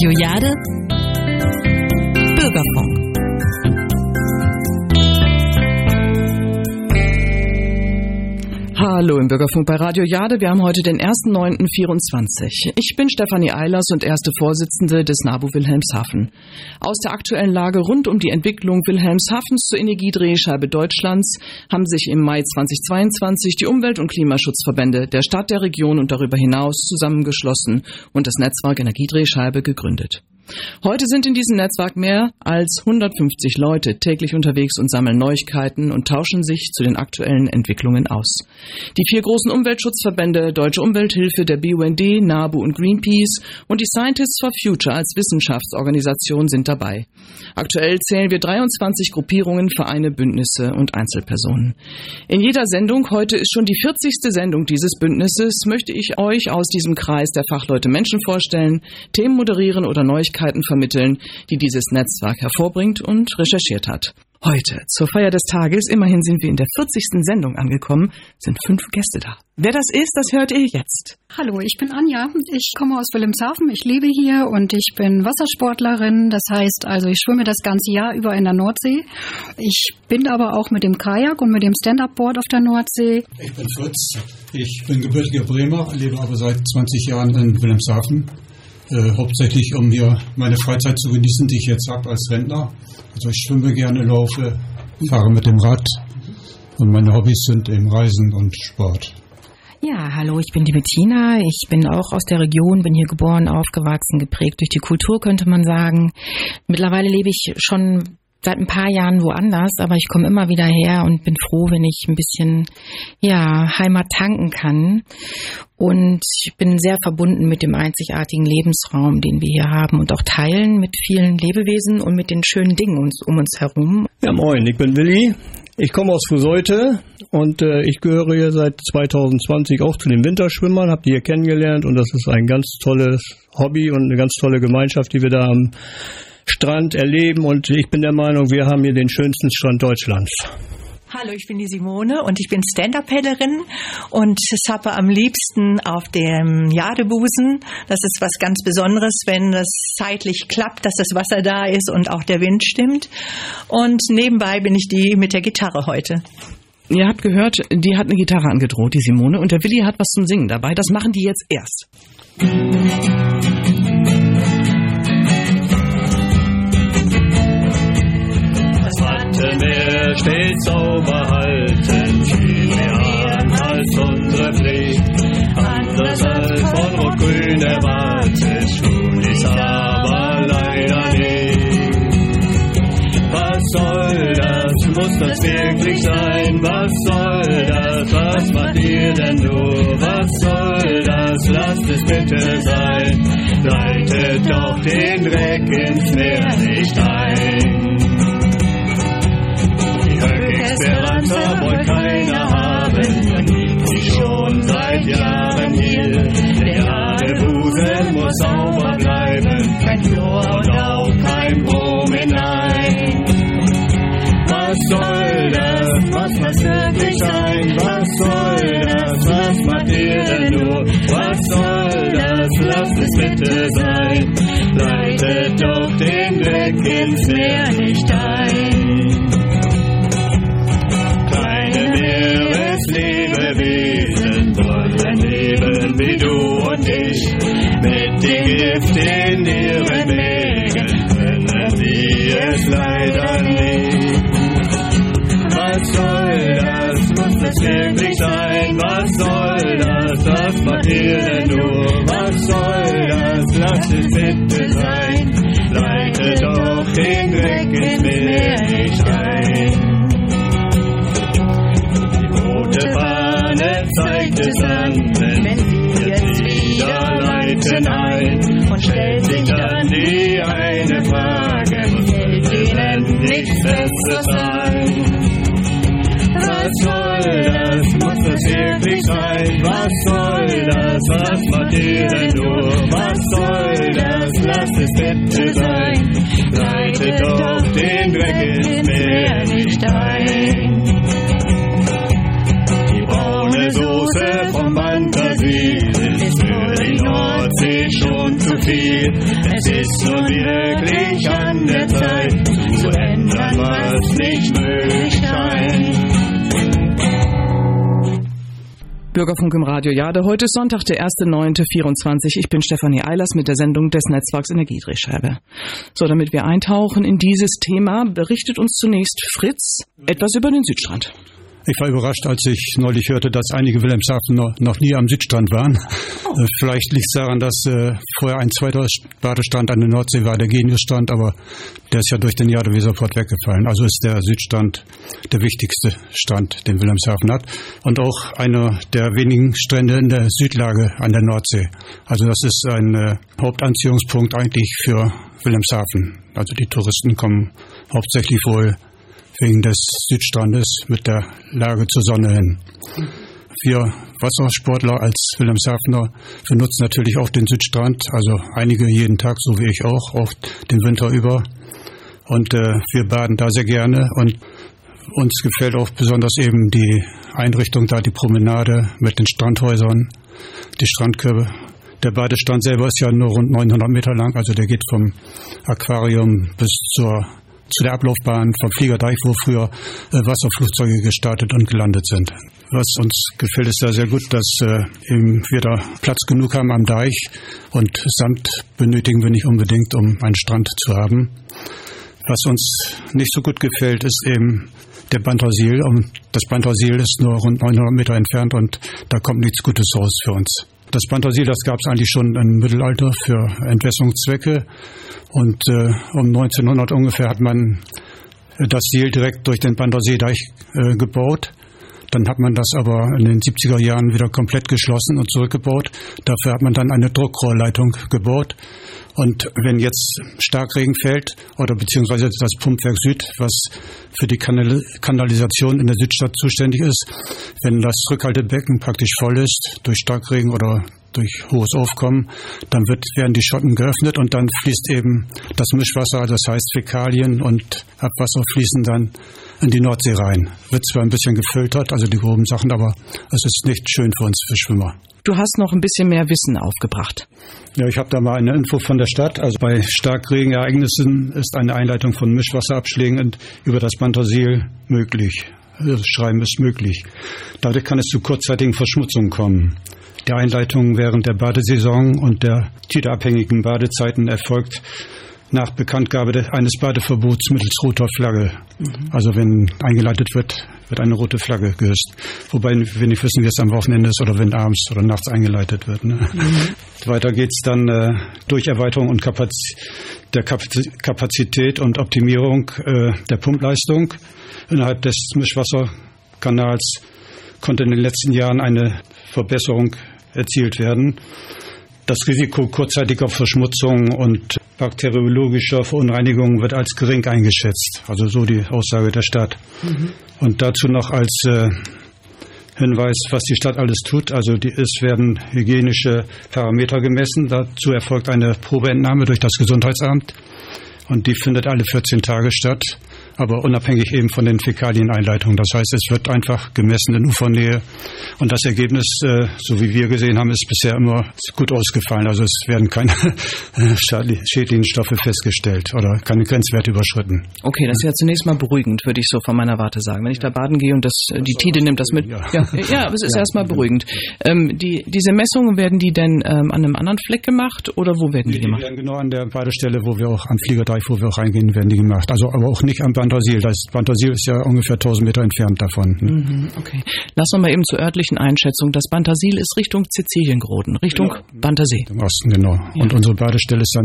Radio Jade Bürgerfunk. Hallo im Bürgerfunk bei Radio Jade. Wir haben heute den 1.9.24. Ich bin Stefanie Eilers und erste Vorsitzende des NABU Wilhelmshaven. Aus der aktuellen Lage rund um die Entwicklung Wilhelmshavens zur Energiedrehscheibe Deutschlands haben sich im Mai 2022 die Umwelt- und Klimaschutzverbände der Stadt, der Region und darüber hinaus zusammengeschlossen und das Netzwerk Energiedrehscheibe gegründet. Heute sind in diesem Netzwerk mehr als 150 Leute täglich unterwegs und sammeln Neuigkeiten und tauschen sich zu den aktuellen Entwicklungen aus. Die 4 großen Umweltschutzverbände Deutsche Umwelthilfe, der BUND, NABU und Greenpeace und die Scientists for Future als Wissenschaftsorganisation sind dabei. Aktuell zählen wir 23 Gruppierungen, Vereine, Bündnisse und Einzelpersonen. In jeder Sendung, heute ist schon die 40. Sendung dieses Bündnisses, möchte ich euch aus diesem Kreis der Fachleute Menschen vorstellen, Themen moderieren oder Neuigkeiten vermitteln, die dieses Netzwerk hervorbringt und recherchiert hat. Heute, zur Feier des Tages, immerhin sind wir in der 40. Sendung angekommen, sind 5 Gäste da. Wer das ist, das hört ihr jetzt. Hallo, ich bin Anja. Ich komme aus Wilhelmshaven, ich lebe hier und ich bin Wassersportlerin. Das heißt also, ich schwimme das ganze Jahr über in der Nordsee. Ich bin aber auch mit dem Kajak und mit dem Stand-Up-Board auf der Nordsee. Ich bin Fritz. Ich bin gebürtiger Bremer, lebe aber seit 20 Jahren in Wilhelmshaven. Hauptsächlich, um hier meine Freizeit zu genießen, die ich jetzt habe als Rentner. Also ich schwimme gerne, laufe, fahre mit dem Rad und meine Hobbys sind eben Reisen und Sport. Ja, hallo, ich bin die Bettina. Ich bin auch aus der Region, bin hier geboren, aufgewachsen, geprägt durch die Kultur, könnte man sagen. Mittlerweile lebe ich schon seit ein paar Jahren woanders, aber ich komme immer wieder her und bin froh, wenn ich ein bisschen, Heimat tanken kann. Und ich bin sehr verbunden mit dem einzigartigen Lebensraum, den wir hier haben und auch teilen mit vielen Lebewesen und mit den schönen Dingen um uns herum. Ja, moin, ich bin Willi. Ich komme aus Fuseute und ich gehöre hier seit 2020 auch zu den Winterschwimmern, habe die hier kennengelernt und das ist ein ganz tolles Hobby und eine ganz tolle Gemeinschaft, die wir da am Strand erleben und ich bin der Meinung, wir haben hier den schönsten Strand Deutschlands. Hallo, ich bin die Simone und ich bin Stand-Up-Paddlerin und zappe am liebsten auf dem Jadebusen. Das ist was ganz Besonderes, wenn das zeitlich klappt, dass das Wasser da ist und auch der Wind stimmt. Und nebenbei bin ich die mit der Gitarre heute. Ihr habt gehört, die hat eine Gitarre angedroht, die Simone, und der Willi hat was zum Singen dabei. Das machen die jetzt erst. Meer stets sauber halten, viel mehr an als unsere Pflicht. Anders als von Rot-Grün erwartet, tun dies aber leider nicht. Was soll das? Muss das wirklich sein? Was soll das? Was macht ihr denn nur? Was soll das? Lasst es bitte sein. Leitet doch den Dreck ins Meer nicht ein. Esperanza wollte keiner haben, dann liegt sie schon seit Jahren hier. Der Jadebusen muss sauber bleiben, kein Chlor und auch kein Brom hinein. Was soll das? Was muss wirklich sein? Was soll das? Was macht ihr denn nur? Was soll das? Lasst es bitte sein. Leitet doch den Dreck ins Meer nicht ein. Meereslebewesen wollen leben wie du und ich. Mit dem Gift in ihren Wegen können sie es leider nicht. Was soll das? Muss das wirklich sein? Was soll das? Was macht ihr denn nur? Was soll das? Lasst es bitte sein. Leitet doch den Dreck ins Meer nicht ein. Zeigt es an, wenn sie jetzt wieder leiten ein und stellt sich dann die eine Frage, fällt ihnen nichts Besseres ein. Was soll das? Muss das wirklich sein? Was soll das? Was macht ihr denn nur? Was soll das? Lasst es bitte sein. Leitet doch den Dreck ins Meer nicht ein. Soße vom Fantasie ist für die Nordsee schon zu viel. Es ist nun wirklich an der Zeit, zu ändern, was nicht möglich scheint. Bürgerfunk im Radio Jade. Heute ist Sonntag, der 1.9.24. Ich bin Stefanie Eilers mit der Sendung des Netzwerks Energiedrehscheibe. So, damit wir eintauchen in dieses Thema, berichtet uns zunächst Fritz etwas über den Südstrand. Ich war überrascht, als ich neulich hörte, dass einige Wilhelmshaven noch nie am Südstrand waren. Vielleicht liegt es daran, dass vorher ein zweiter Badestrand an der Nordsee war, der Geniusstrand, aber der ist ja durch den Jadeweserport weggefallen. Also ist der Südstrand der wichtigste Strand, den Wilhelmshaven hat. Und auch einer der wenigen Strände in der Südlage an der Nordsee. Also das ist ein Hauptanziehungspunkt eigentlich für Wilhelmshaven. Also die Touristen kommen hauptsächlich wohl wegen des Südstrandes mit der Lage zur Sonne hin. Wir Wassersportler als Wilhelmshavener, wir nutzen natürlich auch den Südstrand, also einige jeden Tag, so wie ich auch den Winter über. Und wir baden da sehr gerne und uns gefällt auch besonders eben die Einrichtung da, die Promenade mit den Strandhäusern, die Strandkörbe. Der Badestrand selber ist ja nur rund 900 Meter lang, also der geht vom Aquarium bis zu der Ablaufbahn vom Fliegerdeich, wo früher Wasserflugzeuge gestartet und gelandet sind. Was uns gefällt, ist da sehr gut, dass eben wir da Platz genug haben am Deich und Sand benötigen wir nicht unbedingt, um einen Strand zu haben. Was uns nicht so gut gefällt, ist eben der Bantersiel. Und das Bantersiel ist nur rund 900 Meter entfernt und da kommt nichts Gutes raus für uns. Das Bantersiel, das gab es eigentlich schon im Mittelalter für Entwässerungszwecke. Und um 1900 ungefähr hat man das Siel direkt durch den Banterseedeich gebaut. Dann hat man das aber in den 70er Jahren wieder komplett geschlossen und zurückgebaut. Dafür hat man dann eine Druckrohrleitung gebaut. Und wenn jetzt Starkregen fällt, oder beziehungsweise das Pumpwerk Süd, was für die Kanalisation in der Südstadt zuständig ist, wenn das Rückhaltebecken praktisch voll ist durch Starkregen oder durch hohes Aufkommen, dann werden die Schotten geöffnet und dann fließt eben das Mischwasser, das heißt Fäkalien und Abwasser fließen dann in die Nordsee rein. Wird zwar ein bisschen gefiltert, also die groben Sachen, aber es ist nicht schön für uns, für Schwimmer. Du hast noch ein bisschen mehr Wissen aufgebracht. Ja, ich habe da mal eine Info von der Stadt. Also bei Starkregenereignissen ist eine Einleitung von Mischwasserabschlägen über das Bantersiel möglich. Das Schreiben ist möglich. Dadurch kann es zu kurzzeitigen Verschmutzungen kommen. Die Einleitung während der Badesaison und der tideabhängigen Badezeiten erfolgt nach Bekanntgabe eines Badeverbots mittels roter Flagge. Also wenn eingeleitet wird eine rote Flagge gehisst. Wobei wir nicht wissen, wie es am Wochenende ist oder wenn abends oder nachts eingeleitet wird. Ne? Weiter geht es dann durch Erweiterung und der Kapazität und Optimierung der Pumpleistung innerhalb des Mischwasserkanals konnte in den letzten Jahren eine Verbesserung erzielt werden. Das Risiko kurzzeitiger Verschmutzung und bakteriologischer Verunreinigungen wird als gering eingeschätzt. Also so die Aussage der Stadt. Und dazu noch als Hinweis, was die Stadt alles tut. Also es werden hygienische Parameter gemessen. Dazu erfolgt eine Probeentnahme durch das Gesundheitsamt. Und die findet alle 14 Tage statt, aber unabhängig eben von den Fäkalieneinleitungen. Das heißt, es wird einfach gemessen in Ufernähe. Und das Ergebnis, so wie wir gesehen haben, ist bisher immer gut ausgefallen. Also es werden keine schädlichen Stoffe festgestellt oder keine Grenzwerte überschritten. Okay, das ist ja zunächst mal beruhigend, würde ich so von meiner Warte sagen. Wenn ich da baden gehe und die Tide nimmt das mit. Ja, aber es ist erstmal beruhigend. Diese Messungen, werden die denn an einem anderen Fleck gemacht oder wo werden die gemacht? Die werden genau an der Badestelle, wo wir auch am Fliegerdeich, wo wir auch reingehen, werden die gemacht. Also aber auch nicht am Bantersiel. Das Bantersiel ist ja ungefähr 1000 Meter entfernt davon. Ne? Okay. Lass uns mal eben zur örtlichen Einschätzung. Das Bantersiel ist Richtung Siziliengroden, Richtung Bantersee. Im Osten, genau. Ja. Und unsere Badestelle ist dann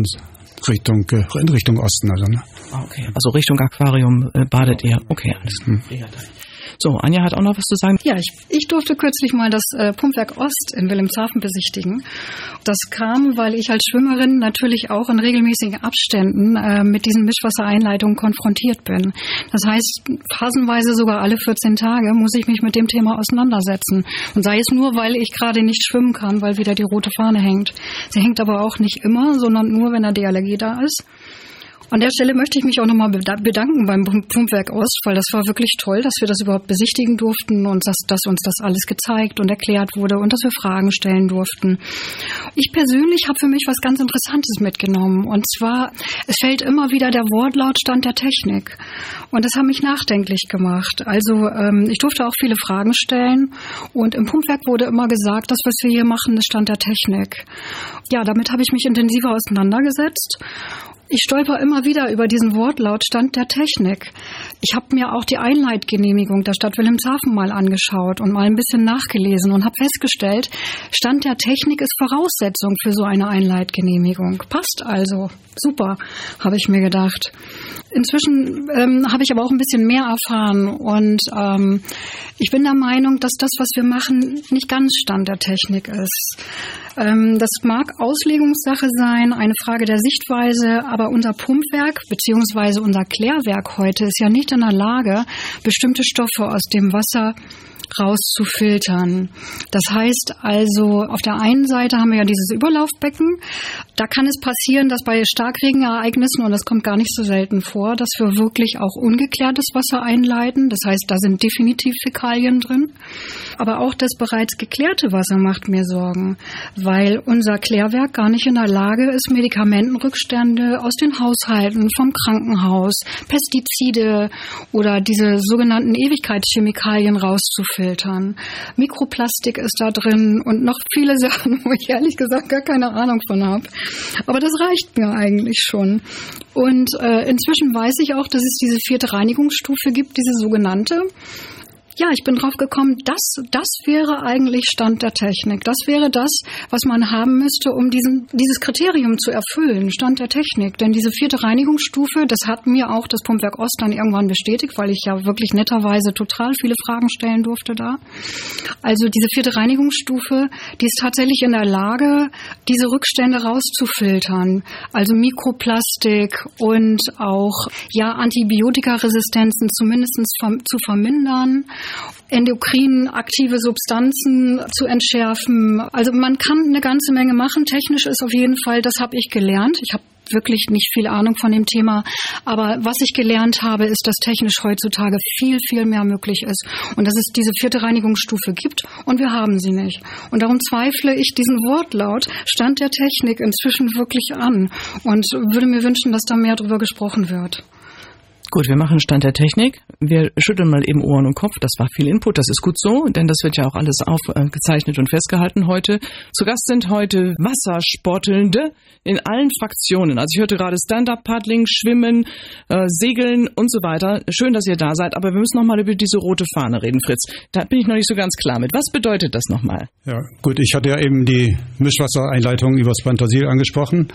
in Richtung Osten. Also, ne? Okay, also Richtung Aquarium badet ihr. Okay, alles klar. So, Anja hat auch noch was zu sagen. Ja, ich durfte kürzlich mal das Pumpwerk Ost in Wilhelmshaven besichtigen. Das kam, weil ich als Schwimmerin natürlich auch in regelmäßigen Abständen mit diesen Mischwassereinleitungen konfrontiert bin. Das heißt, phasenweise sogar alle 14 Tage muss ich mich mit dem Thema auseinandersetzen. Und sei es nur, weil ich gerade nicht schwimmen kann, weil wieder die rote Fahne hängt. Sie hängt aber auch nicht immer, sondern nur, wenn eine DLRG da ist. An der Stelle möchte ich mich auch nochmal bedanken beim Pumpwerk Ost, weil das war wirklich toll, dass wir das überhaupt besichtigen durften und dass uns das alles gezeigt und erklärt wurde und dass wir Fragen stellen durften. Ich persönlich habe für mich was ganz Interessantes mitgenommen, und zwar, es fällt immer wieder der Wortlaut Stand der Technik, und das hat mich nachdenklich gemacht. Also ich durfte auch viele Fragen stellen, und im Pumpwerk wurde immer gesagt, das, was wir hier machen, ist Stand der Technik. Ja, damit habe ich mich intensiver auseinandergesetzt. Ich stolper immer wieder über diesen Wortlaut Stand der Technik. Ich habe mir auch die Einleitgenehmigung der Stadt Wilhelmshaven mal angeschaut und mal ein bisschen nachgelesen und habe festgestellt, Stand der Technik ist Voraussetzung für so eine Einleitgenehmigung. Passt also. Super, habe ich mir gedacht. Inzwischen habe ich aber auch ein bisschen mehr erfahren, und ich bin der Meinung, dass das, was wir machen, nicht ganz Stand der Technik ist. Das mag Auslegungssache sein, eine Frage der Sichtweise, aber unser Pumpwerk bzw. unser Klärwerk heute ist ja nicht in der Lage, bestimmte Stoffe aus dem Wasser rauszufiltern. Das heißt also, auf der einen Seite haben wir ja dieses Überlaufbecken. Da kann es passieren, dass bei Starkregenereignissen, und das kommt gar nicht so selten vor, dass wir wirklich auch ungeklärtes Wasser einleiten. Das heißt, da sind definitiv Fäkalien drin. Aber auch das bereits geklärte Wasser macht mir Sorgen, weil unser Klärwerk gar nicht in der Lage ist, Medikamentenrückstände aus den Haushalten, vom Krankenhaus, Pestizide oder diese sogenannten Ewigkeitschemikalien rauszufiltern. Mikroplastik ist da drin und noch viele Sachen, wo ich ehrlich gesagt gar keine Ahnung von habe. Aber das reicht mir eigentlich schon. Und inzwischen weiß ich auch, dass es diese 4. Reinigungsstufe gibt, diese sogenannte. Ja, ich bin drauf gekommen, das wäre eigentlich Stand der Technik. Das wäre das, was man haben müsste, um dieses Kriterium zu erfüllen, Stand der Technik. Denn diese 4. Reinigungsstufe, das hat mir auch das Pumpwerk Ost dann irgendwann bestätigt, weil ich ja wirklich netterweise total viele Fragen stellen durfte da. Also diese 4. Reinigungsstufe, die ist tatsächlich in der Lage, diese Rückstände rauszufiltern. Also Mikroplastik und auch Antibiotikaresistenzen zumindest zu vermindern, endokrin aktive Substanzen zu entschärfen. Also man kann eine ganze Menge machen. Technisch ist auf jeden Fall, das habe ich gelernt. Ich habe wirklich nicht viel Ahnung von dem Thema, aber was ich gelernt habe, ist, dass technisch heutzutage viel, viel mehr möglich ist und dass es diese 4. Reinigungsstufe gibt und wir haben sie nicht. Und darum zweifle ich diesen Wortlaut Stand der Technik inzwischen wirklich an und würde mir wünschen, dass da mehr drüber gesprochen wird. Gut, wir machen Stand der Technik. Wir schütteln mal eben Ohren und Kopf. Das war viel Input. Das ist gut so, denn das wird ja auch alles aufgezeichnet und festgehalten heute. Zu Gast sind heute Wassersportelnde in allen Fraktionen. Also ich hörte gerade Stand-Up-Paddling, Schwimmen, Segeln und so weiter. Schön, dass ihr da seid, aber wir müssen noch mal über diese rote Fahne reden, Fritz. Da bin ich noch nicht so ganz klar mit. Was bedeutet das nochmal? Ja, gut, ich hatte ja eben die Mischwassereinleitung übers Pantasil angesprochen.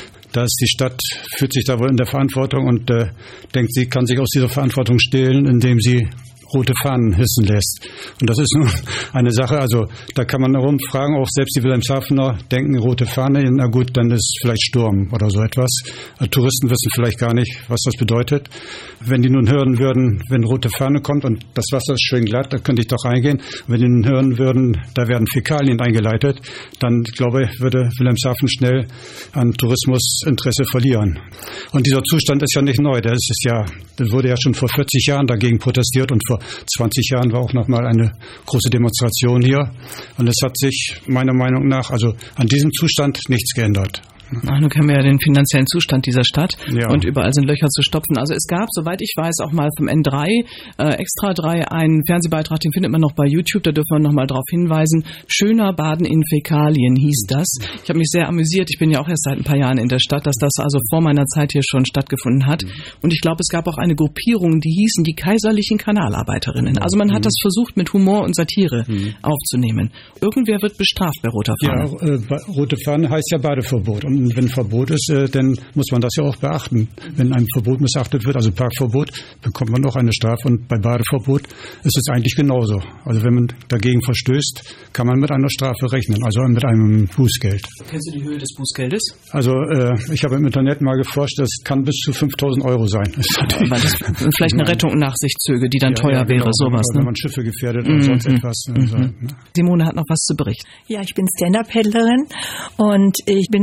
Die Stadt fühlt sich da wohl in der Verantwortung und denkt, sie kann sich aus dieser Verantwortung stehlen, indem sie rote Fahnen hissen lässt. Und das ist nun eine Sache, also da kann man herumfragen, auch selbst die Wilhelmshavener denken, rote Fahne, na gut, dann ist vielleicht Sturm oder so etwas. Touristen wissen vielleicht gar nicht, was das bedeutet. Wenn die nun hören würden, wenn rote Fahne kommt und das Wasser ist schön glatt, da könnte ich doch reingehen. Wenn die nun hören würden, da werden Fäkalien eingeleitet, dann, glaube ich, würde Wilhelmshaven schnell an Tourismusinteresse verlieren. Und dieser Zustand ist ja nicht neu. Das wurde ja schon vor 40 Jahren dagegen protestiert und vor 20 Jahren war auch noch mal eine große Demonstration hier. Und es hat sich meiner Meinung nach also an diesem Zustand nichts geändert. Nun kennen wir ja den finanziellen Zustand dieser Stadt und überall sind Löcher zu stopfen. Also es gab, soweit ich weiß, auch mal vom N3, Extra 3, einen Fernsehbeitrag, den findet man noch bei YouTube, da dürfen wir noch mal darauf hinweisen. Schöner Baden in Fäkalien hieß das. Ich habe mich sehr amüsiert, ich bin ja auch erst seit ein paar Jahren in der Stadt, dass das also vor meiner Zeit hier schon stattgefunden hat. Und ich glaube, es gab auch eine Gruppierung, die hießen die kaiserlichen Kanalarbeiterinnen. Also man hat das versucht, mit Humor und Satire aufzunehmen. Irgendwer wird bestraft bei roter Fahne. Ja, rote Fahne heißt ja Badeverbot. Und wenn Verbot ist, dann muss man das ja auch beachten. Wenn ein Verbot missachtet wird, also Parkverbot, bekommt man auch eine Strafe. Und bei Badeverbot ist es eigentlich genauso. Also wenn man dagegen verstößt, kann man mit einer Strafe rechnen, also mit einem Bußgeld. Kennst du die Höhe des Bußgeldes? Also ich habe im Internet mal geforscht, das kann bis zu 5.000 € sein. Weil das vielleicht eine Rettung nach sich zöge, die dann teuer wäre, genau, sowas. Wenn man Schiffe gefährdet oder sonst etwas. Simone hat noch was zu berichten. Ja, ich bin Stand-Up-Paddlerin und ich bin auf dem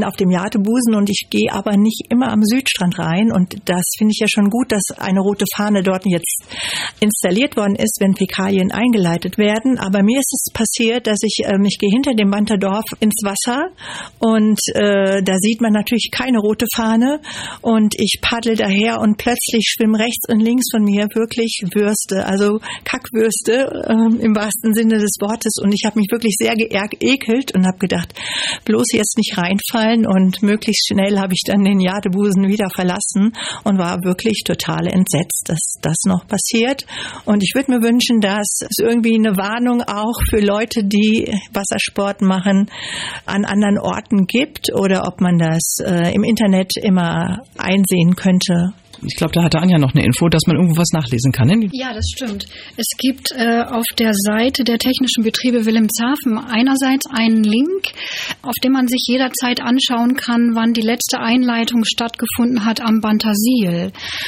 Jadebusen und ich gehe aber nicht immer am Südstrand rein und das finde ich ja schon gut, dass eine rote Fahne dort jetzt installiert worden ist, wenn Fäkalien eingeleitet werden. Aber mir ist es passiert, dass ich gehe hinter dem Banterdorf ins Wasser und da sieht man natürlich keine rote Fahne und ich paddel daher und plötzlich schwimmen rechts und links von mir wirklich Würste, also Kackwürste im wahrsten Sinne des Wortes und ich habe mich wirklich sehr geekelt und habe gedacht, bloß jetzt nicht reinfallen und möglichst schnell habe ich dann den Jadebusen wieder verlassen und war wirklich total entsetzt, dass das noch passiert und ich würde mir wünschen, dass es irgendwie eine Warnung auch für Leute, die Wassersport machen, an anderen Orten gibt oder ob man das im Internet immer einsehen könnte. Ich glaube, da hatte Anja noch eine Info, dass man irgendwo was nachlesen kann. Ne? Ja, das stimmt. Es gibt auf der Seite der Technischen Betriebe Wilhelmshaven einerseits einen Link, auf dem man sich jederzeit anschauen kann, wann die letzte Einleitung stattgefunden hat am Bantasil.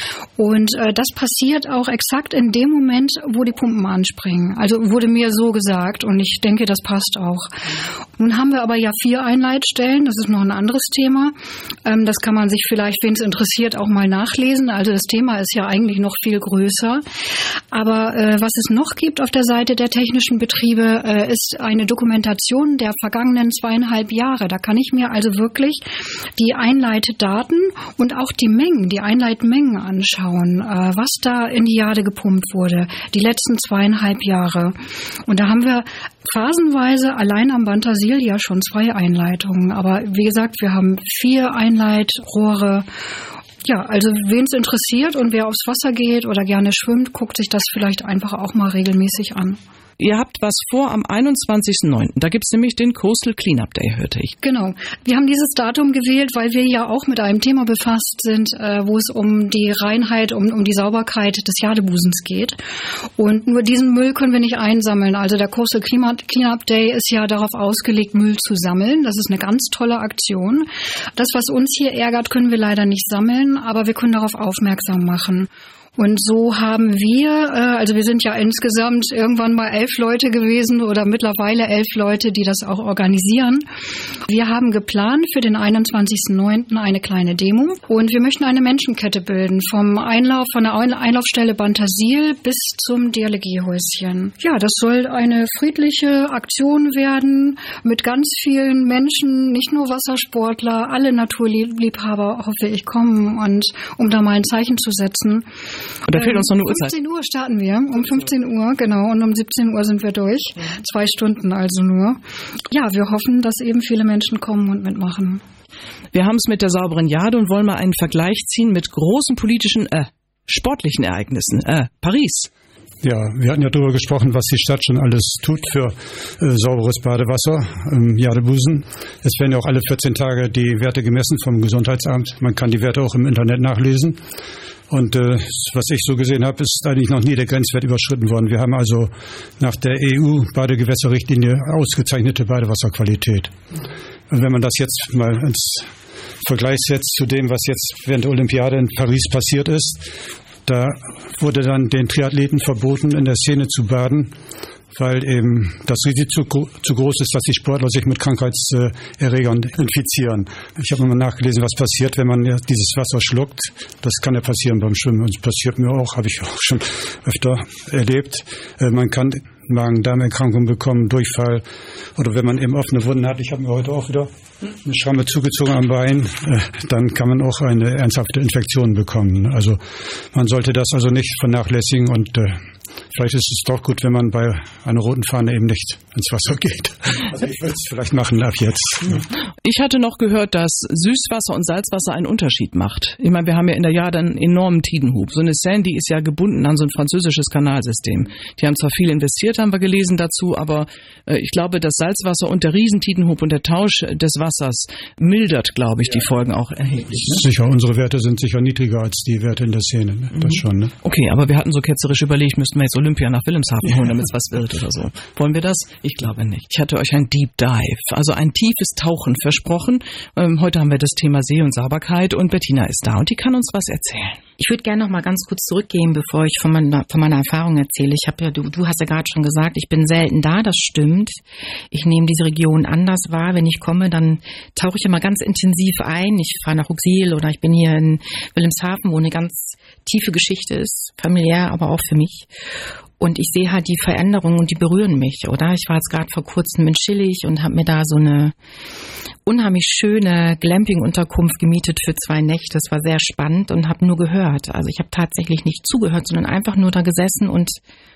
Und das passiert auch exakt in dem Moment, wo die Pumpen anspringen. Also wurde mir so gesagt und ich denke, das passt auch. Nun haben wir aber ja 4 Einleitstellen, das ist noch ein anderes Thema. Das kann man sich vielleicht, wen es interessiert, auch mal nachlesen. Also das Thema ist ja eigentlich noch viel größer. Aber was es noch gibt auf der Seite der technischen Betriebe, ist eine Dokumentation der vergangenen 2,5 Jahre. Da kann ich mir also wirklich die Einleitdaten und auch die Mengen, die Einleitmengen anschauen, was da in die Jade gepumpt wurde, die letzten 2,5 Jahre. Und da haben wir phasenweise allein am Bantasil ja schon 2 Einleitungen. Aber wie gesagt, wir haben 4 Einleitrohre. Ja, also wen es interessiert und wer aufs Wasser geht oder gerne schwimmt, guckt sich das vielleicht einfach auch mal regelmäßig an. Ihr habt was vor am 21.09. Da gibt es nämlich den Coastal Cleanup Day, hörte ich. Genau. Wir haben dieses Datum gewählt, weil wir ja auch mit einem Thema befasst sind, wo es um die Reinheit, um die Sauberkeit des Jadebusens geht. Und nur diesen Müll können wir nicht einsammeln. Also der Coastal Cleanup Day ist ja darauf ausgelegt, Müll zu sammeln. Das ist eine ganz tolle Aktion. Das, was uns hier ärgert, können wir leider nicht sammeln, aber wir können darauf aufmerksam machen. Und so haben wir, also wir sind ja insgesamt irgendwann mal 11 Leute gewesen oder mittlerweile 11 Leute, die das auch organisieren. Wir haben geplant für den 21.09. eine kleine Demo und wir möchten eine Menschenkette bilden von der Einlaufstelle Bantasil bis zum DLG-Häuschen. Ja, das soll eine friedliche Aktion werden mit ganz vielen Menschen, nicht nur Wassersportler, alle Naturliebhaber, hoffe ich, kommen und um da mal ein Zeichen zu setzen. Und da fehlt uns noch eine Uhrzeit. 15 Uhr starten wir, um 15 Uhr, genau, und um 17 Uhr sind wir durch. 2 Stunden also nur. Ja, wir hoffen, dass eben viele Menschen kommen und mitmachen. Wir haben es mit der sauberen Jade und wollen mal einen Vergleich ziehen mit großen politischen, sportlichen Ereignissen. Paris. Ja, wir hatten ja darüber gesprochen, was die Stadt schon alles tut für sauberes Badewasser im Jadebusen. Es werden ja auch alle 14 Tage die Werte gemessen vom Gesundheitsamt. Man kann die Werte auch im Internet nachlesen. Und was ich so gesehen habe, ist eigentlich noch nie der Grenzwert überschritten worden. Wir haben also nach der EU-Badegewässerrichtlinie ausgezeichnete Badewasserqualität. Und wenn man das jetzt mal ins Vergleich setzt zu dem, was jetzt während der Olympiade in Paris passiert ist, da wurde dann den Triathleten verboten, in der Szene zu baden, weil eben das Risiko zu groß ist, dass die Sportler sich mit Krankheitserregern infizieren. Ich habe mal nachgelesen, was passiert, wenn man dieses Wasser schluckt. Das kann ja passieren beim Schwimmen und das passiert mir auch, habe ich auch schon öfter erlebt. Man kann Magen-Darm-Erkrankungen bekommen, Durchfall oder wenn man eben offene Wunden hat. Ich habe mir heute auch wieder eine Schramme zugezogen am Bein, dann kann man auch eine ernsthafte Infektion bekommen. Also man sollte das also nicht vernachlässigen und vielleicht ist es doch gut, wenn man bei einer roten Fahne eben nicht ins Wasser geht. Also ich würde es vielleicht machen ab jetzt. Ja. Ich hatte noch gehört, dass Süßwasser und Salzwasser einen Unterschied macht. Ich meine, wir haben ja in der Jade einen enormen Tidenhub. So eine Sandy ist ja gebunden an so ein französisches Kanalsystem. Die haben zwar viel investiert, haben wir gelesen dazu, aber ich glaube, das Salzwasser und der Riesentidenhub und der Tausch des Wassers mildert, glaube ich, die Folgen auch erheblich. Ne? Sicher, unsere Werte sind sicher niedriger als die Werte in der Szene. Ne? Das schon. Ne? Okay, aber wir hatten so ketzerisch überlegt, müssten wir jetzt Olympia nach Wilhelmshaven holen, damit es was wird oder so. Wollen wir das? Ich glaube nicht. Ich hatte euch ein ein Deep Dive, also ein tiefes Tauchen versprochen. Heute haben wir das Thema See und Sauberkeit und Bettina ist da und die kann uns was erzählen. Ich würde gerne noch mal ganz kurz zurückgehen, bevor ich von meiner Erfahrung erzähle. Ich habe ja, du hast ja gerade schon gesagt, ich bin selten da, das stimmt. Ich nehme diese Region anders wahr. Wenn ich komme, dann tauche ich immer ganz intensiv ein. Ich fahre nach Uxil oder ich bin hier in Wilhelmshaven, wo eine ganz tiefe Geschichte ist, familiär, aber auch für mich. Und ich sehe halt die Veränderungen und die berühren mich, oder? Ich war jetzt gerade vor kurzem in Schillig und habe mir da so eine unheimlich schöne Glamping-Unterkunft gemietet für 2 Nächte. Das war sehr spannend und habe nur gehört. Also ich habe tatsächlich nicht zugehört, sondern einfach nur da gesessen und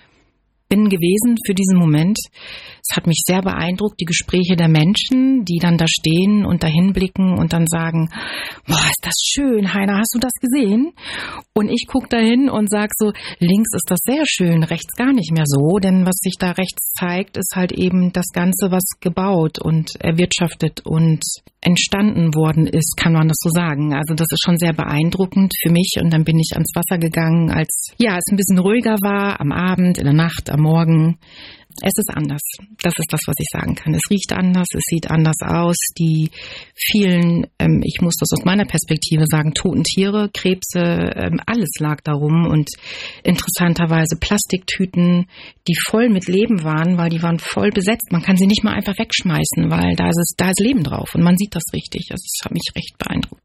bin gewesen für diesen Moment. Es hat mich sehr beeindruckt, die Gespräche der Menschen, die dann da stehen und dahin blicken und dann sagen, boah, ist das schön, Heiner, hast du das gesehen? Und ich gucke dahin und sage so, links ist das sehr schön, rechts gar nicht mehr so, denn was sich da rechts zeigt, ist halt eben das Ganze, was gebaut und erwirtschaftet und entstanden worden ist, kann man das so sagen. Also das ist schon sehr beeindruckend für mich und dann bin ich ans Wasser gegangen, als es ein bisschen ruhiger war, am Abend, in der Nacht, am Morgen. Es ist anders. Das ist das, was ich sagen kann. Es riecht anders, es sieht anders aus. Die vielen, ich muss das aus meiner Perspektive sagen, toten Tiere, Krebse, alles lag darum und interessanterweise Plastiktüten, die voll mit Leben waren, weil die waren voll besetzt. Man kann sie nicht mal einfach wegschmeißen, weil da ist Leben drauf und man sieht das richtig. Das hat mich recht beeindruckt.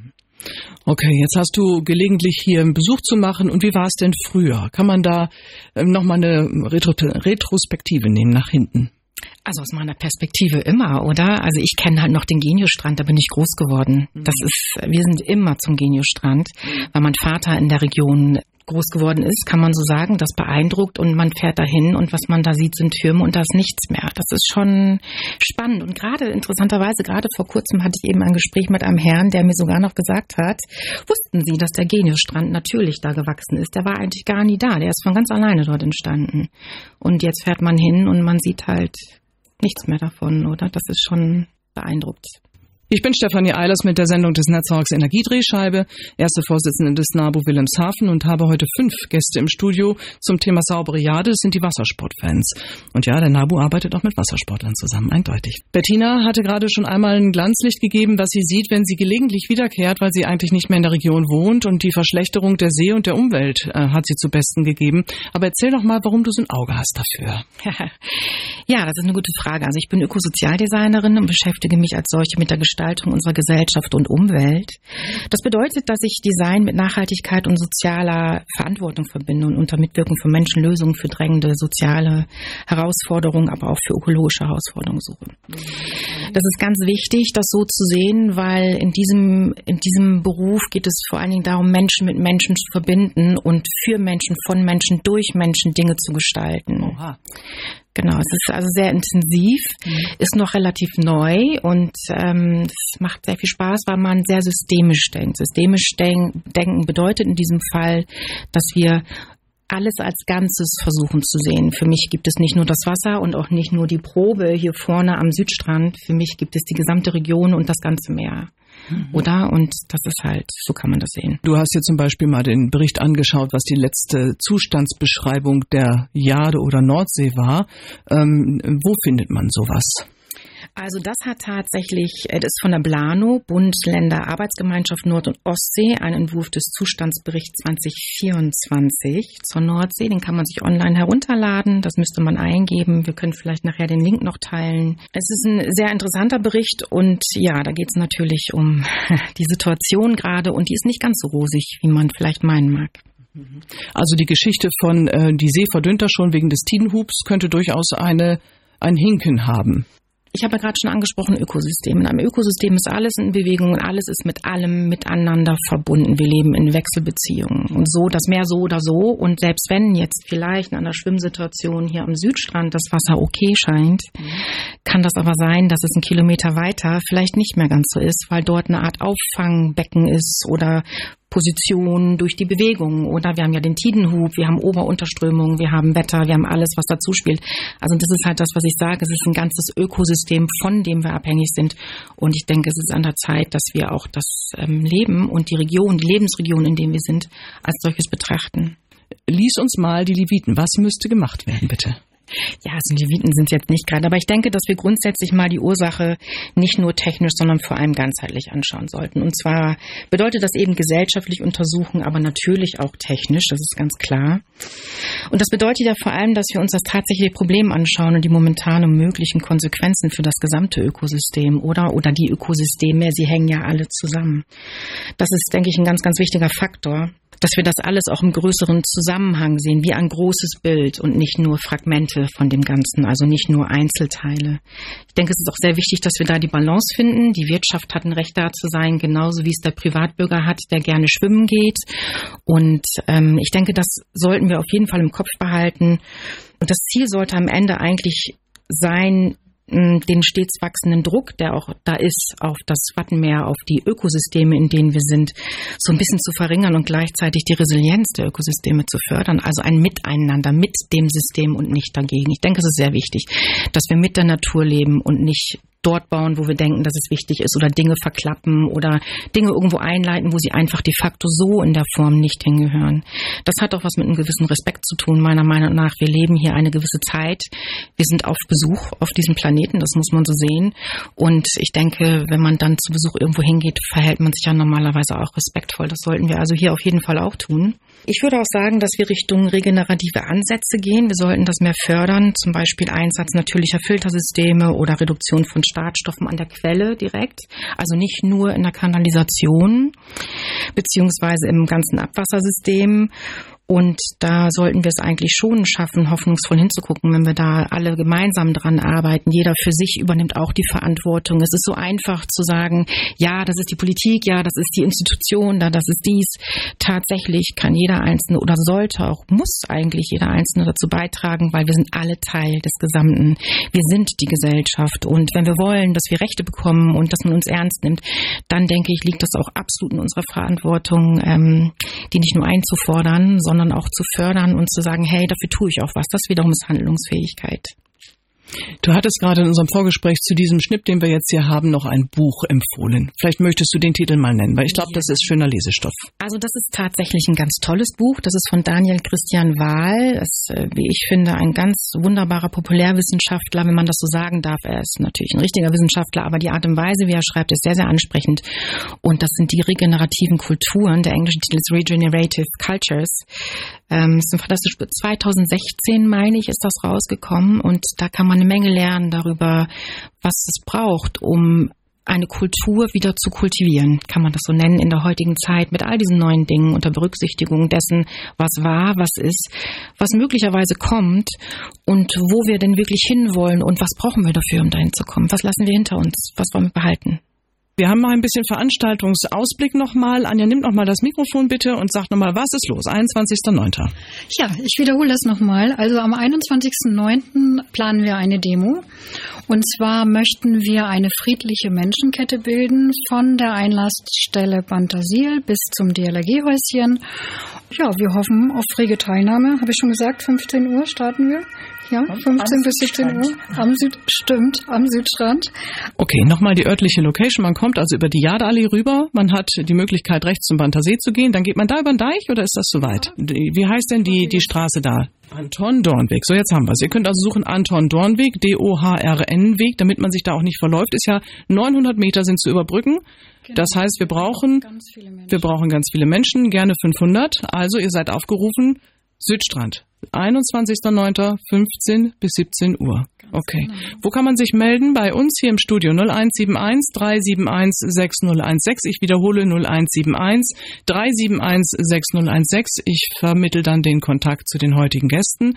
Okay, jetzt hast du gelegentlich hier einen Besuch zu machen. Und wie war es denn früher? Kann man da nochmal eine Retrospektive nehmen nach hinten? Also aus meiner Perspektive immer, oder? Also ich kenne halt noch den Geniusstrand, da bin ich groß geworden. Wir sind immer zum Geniusstrand, weil mein Vater in der Region groß geworden ist, kann man so sagen. Das beeindruckt und man fährt dahin und was man da sieht, sind Türme und da ist nichts mehr. Das ist schon spannend und interessanterweise, gerade vor kurzem hatte ich eben ein Gespräch mit einem Herrn, der mir sogar noch gesagt hat, wussten Sie, dass der Geniusstrand natürlich da gewachsen ist? Der war eigentlich gar nie da, der ist von ganz alleine dort entstanden. Und jetzt fährt man hin und man sieht halt nichts mehr davon, oder? Das ist schon beeindruckt. Ich bin Stefanie Eilers mit der Sendung des Netzwerks Energiedrehscheibe, erste Vorsitzende des NABU Wilhelmshaven und habe heute 5 Gäste im Studio zum Thema saubere Jade. Das sind die Wassersportfans. Und ja, der NABU arbeitet auch mit Wassersportlern zusammen, eindeutig. Bettina hatte gerade schon einmal ein Glanzlicht gegeben, was sie sieht, wenn sie gelegentlich wiederkehrt, weil sie eigentlich nicht mehr in der Region wohnt und die Verschlechterung der See und der Umwelt hat sie zu Besten gegeben. Aber erzähl doch mal, warum du so ein Auge hast dafür. Ja, das ist eine gute Frage. Also ich bin Ökosozialdesignerin und beschäftige mich als solche mit der Gestaltung unserer Gesellschaft und Umwelt. Das bedeutet, dass ich Design mit Nachhaltigkeit und sozialer Verantwortung verbinde und unter Mitwirkung von Menschen Lösungen für drängende soziale Herausforderungen, aber auch für ökologische Herausforderungen suche. Das ist ganz wichtig, das so zu sehen, weil in diesem Beruf geht es vor allen Dingen darum, Menschen mit Menschen zu verbinden und für Menschen, von Menschen, durch Menschen Dinge zu gestalten. Oha. Genau, es ist also sehr intensiv, ist noch relativ neu und es macht sehr viel Spaß, weil man sehr systemisch denkt. Systemisch denken bedeutet in diesem Fall, dass wir alles als Ganzes versuchen zu sehen. Für mich gibt es nicht nur das Wasser und auch nicht nur die Probe hier vorne am Südstrand. Für mich gibt es die gesamte Region und das ganze Meer. Oder? Und das ist halt, so kann man das sehen. Du hast dir zum Beispiel mal den Bericht angeschaut, was die letzte Zustandsbeschreibung der Jade oder Nordsee war. Wo findet man sowas? Also das hat tatsächlich, das ist von der BLANO, Bund, Länder, Arbeitsgemeinschaft Nord- und Ostsee, ein Entwurf des Zustandsberichts 2024 zur Nordsee. Den kann man sich online herunterladen, das müsste man eingeben. Wir können vielleicht nachher den Link noch teilen. Es ist ein sehr interessanter Bericht und ja, da geht es natürlich um die Situation gerade und die ist nicht ganz so rosig, wie man vielleicht meinen mag. Also die Geschichte von die See verdünnt das schon wegen des Tidenhubs könnte durchaus ein Hinken haben. Ich habe ja gerade schon angesprochen, Ökosystem. In einem Ökosystem ist alles in Bewegung und alles ist mit allem miteinander verbunden. Wir leben in Wechselbeziehungen. Und so, das Meer so oder so. Und selbst wenn jetzt vielleicht in einer Schwimmsituation hier am Südstrand das Wasser okay scheint, kann das aber sein, dass es 1 Kilometer weiter vielleicht nicht mehr ganz so ist, weil dort eine Art Auffangbecken ist oder Position durch die Bewegung. Oder wir haben ja den Tidenhub, wir haben Ober-Unterströmung, wir haben Wetter, wir haben alles, was dazu spielt. Also das ist halt das, was ich sage. Es ist ein ganzes Ökosystem, von dem wir abhängig sind. Und ich denke, es ist an der Zeit, dass wir auch das Leben und die Region, die Lebensregion, in der wir sind, als solches betrachten. Lies uns mal die Leviten. Was müsste gemacht werden, bitte? Ja, also Leviten sind es jetzt nicht gerade, aber ich denke, dass wir grundsätzlich mal die Ursache nicht nur technisch, sondern vor allem ganzheitlich anschauen sollten. Und zwar bedeutet das eben gesellschaftlich untersuchen, aber natürlich auch technisch, das ist ganz klar. Und das bedeutet ja vor allem, dass wir uns das tatsächliche Problem anschauen und die momentanen möglichen Konsequenzen für das gesamte Ökosystem oder die Ökosysteme, sie hängen ja alle zusammen. Das ist, denke ich, ein ganz, ganz wichtiger Faktor, dass wir das alles auch im größeren Zusammenhang sehen, wie ein großes Bild und nicht nur Fragmente von dem Ganzen, also nicht nur Einzelteile. Ich denke, es ist auch sehr wichtig, dass wir da die Balance finden. Die Wirtschaft hat ein Recht da zu sein, genauso wie es der Privatbürger hat, der gerne schwimmen geht. Und ich denke, das sollten wir auf jeden Fall im Kopf behalten. Und das Ziel sollte am Ende eigentlich sein, den stets wachsenden Druck, der auch da ist, auf das Wattenmeer, auf die Ökosysteme, in denen wir sind, so ein bisschen zu verringern und gleichzeitig die Resilienz der Ökosysteme zu fördern, also ein Miteinander mit dem System und nicht dagegen. Ich denke, es ist sehr wichtig, dass wir mit der Natur leben und nicht dort bauen, wo wir denken, dass es wichtig ist, oder Dinge verklappen oder Dinge irgendwo einleiten, wo sie einfach de facto so in der Form nicht hingehören. Das hat auch was mit einem gewissen Respekt zu tun, meiner Meinung nach. Wir leben hier eine gewisse Zeit. Wir sind auf Besuch auf diesem Planeten, das muss man so sehen. Und ich denke, wenn man dann zu Besuch irgendwo hingeht, verhält man sich ja normalerweise auch respektvoll. Das sollten wir also hier auf jeden Fall auch tun. Ich würde auch sagen, dass wir Richtung regenerative Ansätze gehen. Wir sollten das mehr fördern, zum Beispiel Einsatz natürlicher Filtersysteme oder Reduktion von Schadstoffen an der Quelle direkt, also nicht nur in der Kanalisation beziehungsweise im ganzen Abwassersystem. Und da sollten wir es eigentlich schon schaffen, hoffnungsvoll hinzugucken, wenn wir da alle gemeinsam dran arbeiten. Jeder für sich übernimmt auch die Verantwortung. Es ist so einfach zu sagen, ja, das ist die Politik, ja, das ist die Institution, das ist dies. Tatsächlich kann jeder Einzelne oder sollte auch, muss eigentlich jeder Einzelne dazu beitragen, weil wir sind alle Teil des Gesamten. Wir sind die Gesellschaft. Und wenn wir wollen, dass wir Rechte bekommen und dass man uns ernst nimmt, dann denke ich, liegt das auch absolut in unserer Verantwortung, die nicht nur einzufordern, sondern auch zu fördern und zu sagen, hey, dafür tue ich auch was. Das wiederum ist Handlungsfähigkeit. Du hattest gerade in unserem Vorgespräch zu diesem Schnitt, den wir jetzt hier haben, noch ein Buch empfohlen. Vielleicht möchtest du den Titel mal nennen, weil ich glaube, das ist schöner Lesestoff. Also das ist tatsächlich ein ganz tolles Buch. Das ist von Daniel Christian Wahl. Das ist, wie ich finde, ein ganz wunderbarer Populärwissenschaftler, wenn man das so sagen darf. Er ist natürlich ein richtiger Wissenschaftler, aber die Art und Weise, wie er schreibt, ist sehr, sehr ansprechend. Und das sind die regenerativen Kulturen. Der englische Titel ist Regenerative Cultures. Das ist ein fantastisches Buch. 2016, meine ich, ist das rausgekommen. Und da kann man eine Menge lernen darüber, was es braucht, um eine Kultur wieder zu kultivieren, kann man das so nennen, in der heutigen Zeit mit all diesen neuen Dingen unter Berücksichtigung dessen, was war, was ist, was möglicherweise kommt und wo wir denn wirklich hinwollen und was brauchen wir dafür, um dahin zu kommen. Was lassen wir hinter uns? Was wollen wir behalten? Wir haben mal ein bisschen Veranstaltungsausblick nochmal. Anja, nimm nochmal das Mikrofon bitte und sag nochmal, was ist los? 21.09. Ja, ich wiederhole das nochmal. Also am 21.09. planen wir eine Demo. Und zwar möchten wir eine friedliche Menschenkette bilden von der Einlassstelle Bantasil bis zum DLRG-Häuschen. Ja, wir hoffen auf rege Teilnahme. Habe ich schon gesagt, 15 Uhr starten wir? Ja, 15 bis 17 Uhr am Südstrand. Okay, nochmal die örtliche Location. Man kommt also über die Jadallee rüber. Man hat die Möglichkeit, rechts zum Bantersee zu gehen. Dann geht man da über den Deich oder ist das zu weit? Wie heißt denn die Straße da? Anton-Dornweg. So, jetzt haben wir es. Ihr könnt also suchen Anton-Dornweg, DOHRN-Weg, damit man sich da auch nicht verläuft. Ist ja 900 Meter sind zu überbrücken. Genau. Das heißt, wir brauchen ganz viele Menschen, gerne 500. Also, ihr seid aufgerufen, Südstrand. 21.09. 15 bis 17 Uhr. Okay. Genau. Wo kann man sich melden? Bei uns hier im Studio 0171 371 6016. Ich wiederhole 0171 371 6016. Ich vermittle dann den Kontakt zu den heutigen Gästen.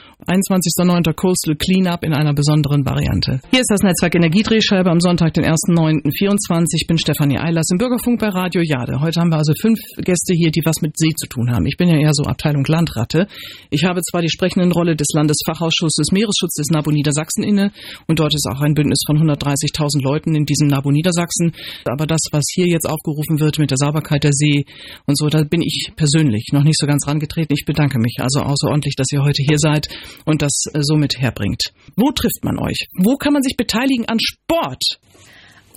21.09. Coastal Cleanup in einer besonderen Variante. Hier ist das Netzwerk Energiedrehscheibe am Sonntag, den 1.9.24. Ich bin Stefanie Eilers im Bürgerfunk bei Radio Jade. Heute haben wir also 5 Gäste hier, die was mit See zu tun haben. Ich bin ja eher so Abteilung Landratte. Ich habe zwar die sprechenden Rolle des Landesfachausschusses Meeresschutz des NABU Niedersachsen inne und dort ist auch ein Bündnis von 130.000 Leuten in diesem NABU Niedersachsen. Aber das, was hier jetzt aufgerufen wird mit der Sauberkeit der See und so, da bin ich persönlich noch nicht so ganz rangetreten. Ich bedanke mich also außerordentlich, dass ihr heute hier seid und das somit herbringt. Wo trifft man euch? Wo kann man sich beteiligen an Sport?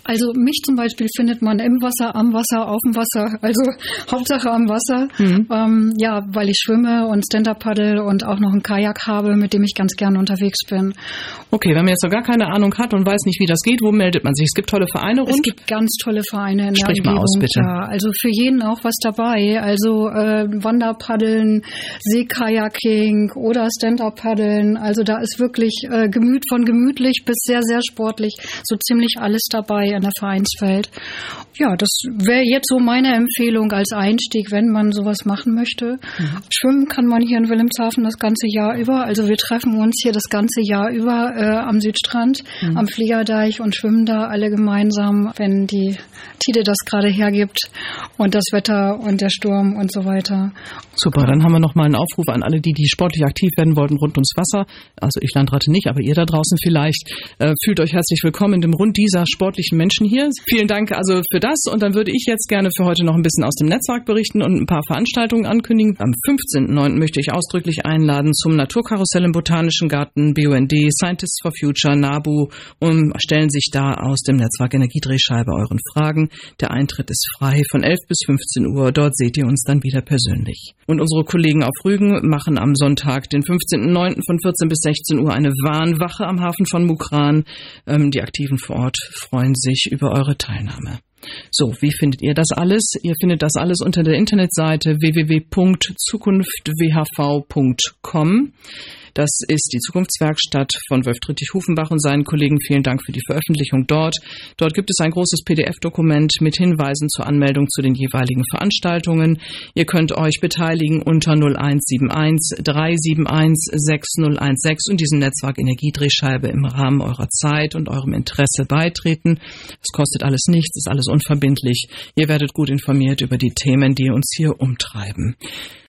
Also mich zum Beispiel findet man im Wasser, am Wasser, auf dem Wasser, also Hauptsache am Wasser. Weil ich schwimme und Stand-Up-Paddle und auch noch einen Kajak habe, mit dem ich ganz gerne unterwegs bin. Okay, wenn man jetzt noch gar keine Ahnung hat und weiß nicht, wie das geht, wo meldet man sich? Es gibt tolle Vereine rund? Es gibt ganz tolle Vereine in der Sprich Umgebung. mal aus, bitte. Ja, also für jeden auch was dabei. Also Wanderpaddeln, Seekajaking oder Stand-Up-Paddeln. Also da ist wirklich von gemütlich bis sehr, sehr sportlich so ziemlich alles dabei in der Vereinswelt. Ja, das wäre jetzt so meine Empfehlung als Einstieg, wenn man sowas machen möchte. Schwimmen kann man hier in Wilhelmshaven das ganze Jahr über. Also wir treffen uns hier das ganze Jahr über am Südstrand, am Fliegerdeich und schwimmen da alle gemeinsam, wenn die Tide das gerade hergibt und das Wetter und der Sturm und so weiter. Super, dann haben wir noch mal einen Aufruf an alle, die sportlich aktiv werden wollten rund ums Wasser. Also ich Landratte nicht, aber ihr da draußen vielleicht. Fühlt euch herzlich willkommen in dem Rund dieser sportlichen Menschen hier. Vielen Dank also für das. Und dann würde ich jetzt gerne für heute noch ein bisschen aus dem Netzwerk berichten und ein paar Veranstaltungen ankündigen. Am 15.09. möchte ich ausdrücklich einladen zum Naturkarussell im Botanischen Garten, BUND, Scientists for Future, NABU und stellen sich da aus dem Netzwerk Energiedrehscheibe euren Fragen. Der Eintritt ist frei von 11 bis 15 Uhr. Dort seht ihr uns dann wieder persönlich. Und unsere Kollegen auf Rügen machen am Sonntag, den 15.09. von 14 bis 16 Uhr eine Warnwache am Hafen von Mukran. Die Aktiven vor Ort freuen sich über eure Teilnahme. So, wie findet ihr das alles? Ihr findet das alles unter der Internetseite www.zukunftwhv.com. Das ist die Zukunftswerkstatt von Wölf Drittrich-Hufenbach und seinen Kollegen. Vielen Dank für die Veröffentlichung dort. Dort gibt es ein großes PDF-Dokument mit Hinweisen zur Anmeldung zu den jeweiligen Veranstaltungen. Ihr könnt euch beteiligen unter 0171 371 6016 und diesem Netzwerk Energiedrehscheibe im Rahmen eurer Zeit und eurem Interesse beitreten. Es kostet alles nichts, ist alles unverbindlich. Ihr werdet gut informiert über die Themen, die uns hier umtreiben.